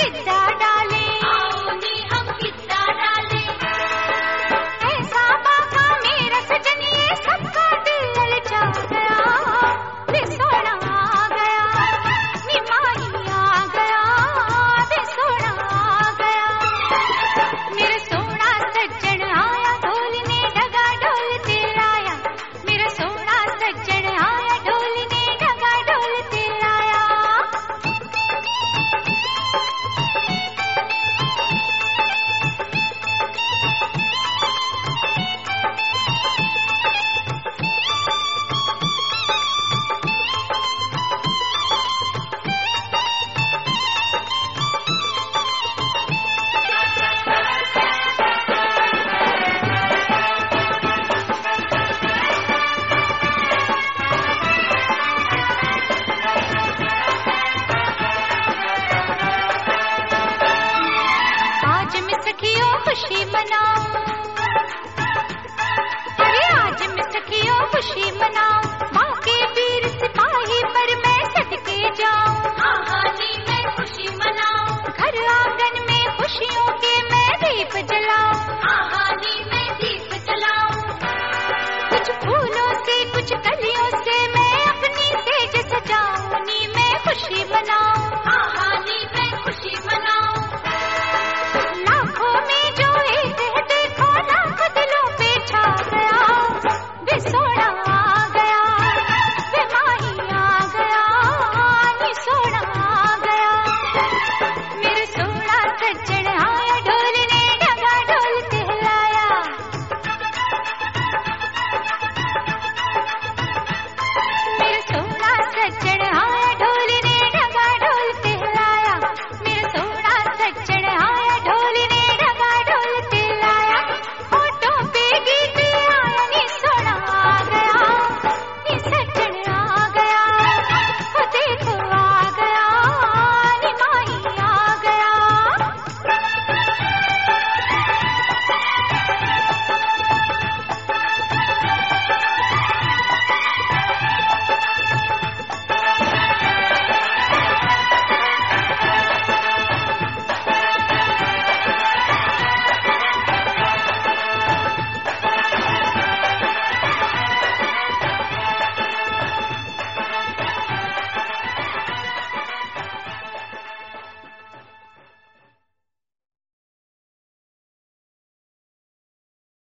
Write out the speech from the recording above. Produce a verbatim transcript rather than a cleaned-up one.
गिद्दा डाले, आओ नी हम गिद्दा डाले। ऐसा बाका मेरा सजन ये सबका दिल ललचा गया। वे सोना आ गया, निमाही आ गया, वे सोना आ गया। मेरा सोना सज्जन आया ढोलने डगा ढोलते लाया। मेरा सोना सज्जन आया ढोलने डगा ढोलते लाया। आज मैं सखियों खुशी मनाऊं, अरे आज मैं सखियों खुशी मनाऊं। माँ के वीर सिपाही पर मैं सदके जाऊं।